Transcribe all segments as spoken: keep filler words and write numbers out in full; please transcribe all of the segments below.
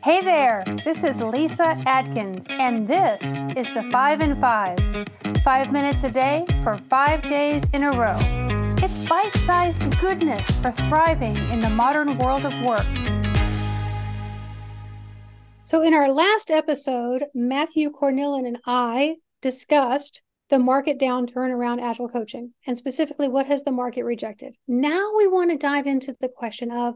Hey there, this is Lisa Adkins, and this is the Five and Five. Five minutes a day for five days in a row. It's bite-sized goodness for thriving in the modern world of work. So in our last episode, Matthew Cornillan and I discussed the market downturn around Agile coaching, and specifically, what has the market rejected? Now we want to dive into the question of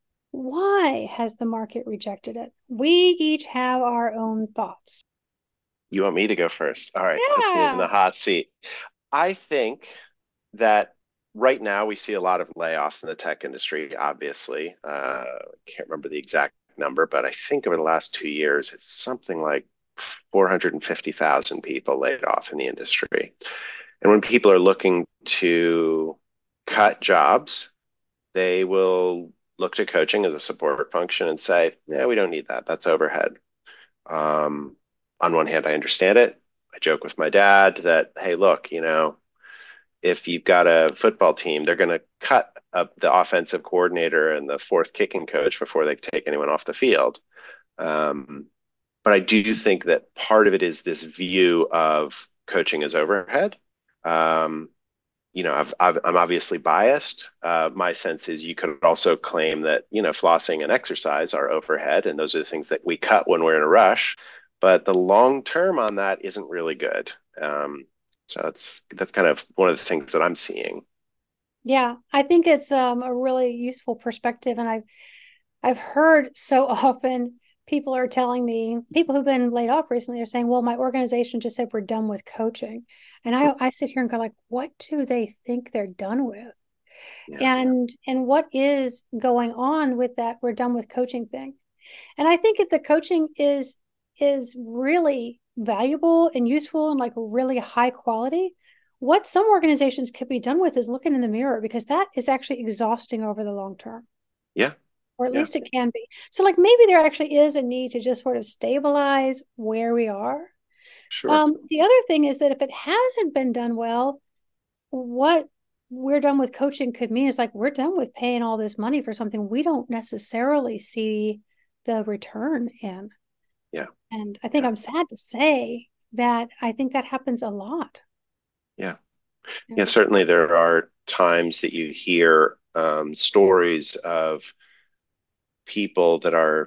why has the market rejected it? We each have our own thoughts. You want me to go first? All right, Yeah. Puts me in the hot seat. I think that right now we see a lot of layoffs in the tech industry, obviously. Uh, I can't remember the exact number, but I think over the last two years, it's something like four hundred fifty thousand people laid off in the industry. And when people are looking to cut jobs, they will look to coaching as a support function and say, yeah, we don't need that. That's overhead. Um, on one hand, I understand it. I joke with my dad that, hey, look, you know, if you've got a football team, they're going to cut up the offensive coordinator and the fourth kicking coach before they take anyone off the field. Um, but I do think that part of it is this view of coaching as overhead. Um, you know, I've, I've, I'm obviously biased. Uh, my sense is you could also claim that, you know, flossing and exercise are overhead, and those are the things that we cut when we're in a rush. But the long term on that isn't really good. Um, so that's that's kind of one of the things that I'm seeing. Yeah, I think it's um, a really useful perspective, and I've I've heard so often people are telling me, people who've been laid off recently are saying, well, my organization just said we're done with coaching. And I, I sit here and go like, what do they think they're done with? Yeah. And and what is going on with that we're done with coaching thing? And I think if the coaching is is really valuable and useful and like really high quality, what some organizations could be done with is looking in the mirror, because that is actually exhausting over the long term. Yeah. Or at Yeah. least it can be. So like maybe there actually is a need to just sort of stabilize where we are. Sure. Um, the other thing is that if it hasn't been done well, what we're done with coaching could mean is like we're done with paying all this money for something we don't necessarily see the return in. Yeah. And I think Yeah. I'm sad to say that I think that happens a lot. Yeah. Yeah. Yeah. Certainly there are times that you hear um, stories of people that are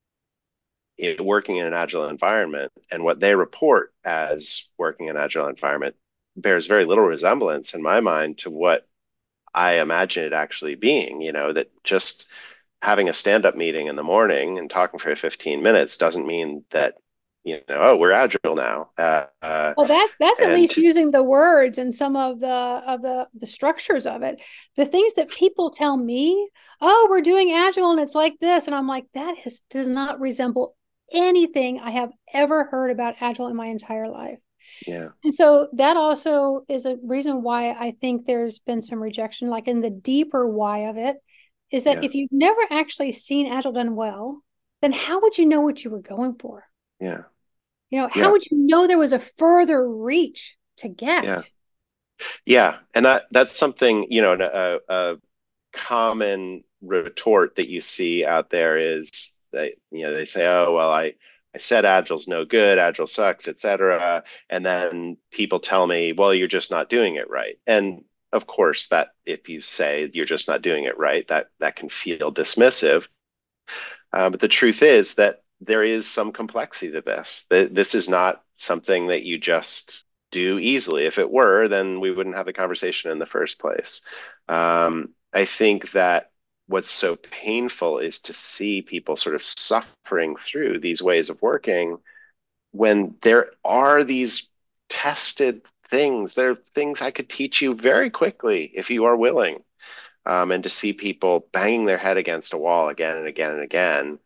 in, working in an agile environment, and what they report as working in an agile environment bears very little resemblance in my mind to what I imagine it actually being. You know, that just having a stand-up meeting in the morning and talking for fifteen minutes doesn't mean that, you know, oh, we're agile now. Uh, uh, Well, that's that's at and least to, using the words and some of the of the the structures of it. The things that people tell me, oh, we're doing agile and it's like this, and I'm like, that is does not resemble anything I have ever heard about agile in my entire life. yeah, And so that also is a reason why I think there's been some rejection, like in the deeper why of it, is that yeah, if you've never actually seen agile done well, then how would you know what you were going for? yeah, You know, how yeah, would you know there was a further reach to yeah, get? yeah. And that that's something, you know, a, a common retort that you see out there is that, you know, they say, oh, well, I, I said Agile's no good, Agile sucks, et cetera. And then people tell me, well, you're just not doing it right. And of course, that if you say you're just not doing it right, that that can feel dismissive. Uh, but the truth is that there is some complexity to this. That this is not something that you just do easily. If it were, then we wouldn't have the conversation in the first place. Um, I think that what's so painful is to see people sort of suffering through these ways of working when there are these tested things. There are things I could teach you very quickly if you are willing. Um, and to see people banging their head against a wall again and again and again,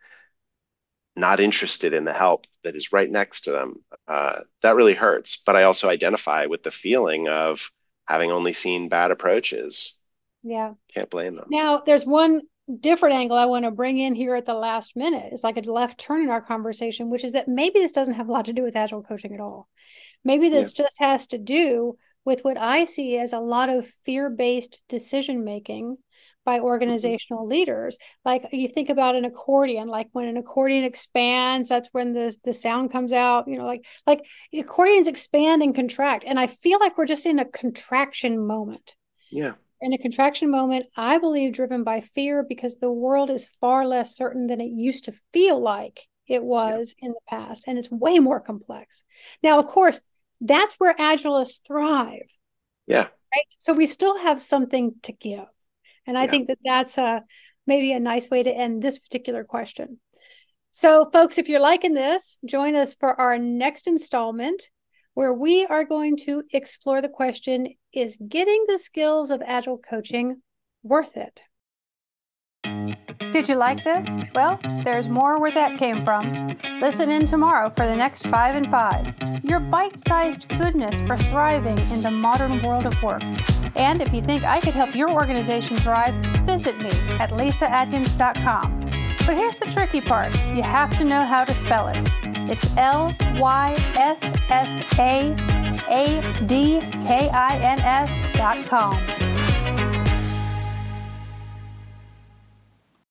not interested in the help that is right next to them, uh, that really hurts. But I also identify with the feeling of having only seen bad approaches. Yeah. Can't blame them. Now, there's one different angle I want to bring in here at the last minute. It's like a left turn in our conversation, which is that maybe this doesn't have a lot to do with agile coaching at all. Maybe Yeah. this just has to do with what I see as a lot of fear-based decision making by organizational mm-hmm. leaders. Like you think about an accordion, like when an accordion expands, that's when the, the sound comes out, you know, like, like accordions expand and contract. And I feel like we're just in a contraction moment. Yeah. In a contraction moment, I believe driven by fear, because the world is far less certain than it used to feel like it was yeah. in the past. And it's way more complex. Now, of course, that's where Agilists thrive. Yeah. Right? So we still have something to give. And I yeah. think that that's a, maybe a nice way to end this particular question. So folks, if you're liking this, join us for our next installment, where we are going to explore the question, is getting the skills of Agile coaching worth it? Did you like this? Well, there's more where that came from. Listen in tomorrow for the next Five and Five, your bite-sized goodness for thriving in the modern world of work. And if you think I could help your organization thrive, visit me at lisa atkins dot com. But here's the tricky part. You have to know how to spell it. It's L Y S S A A D K I N S dot com.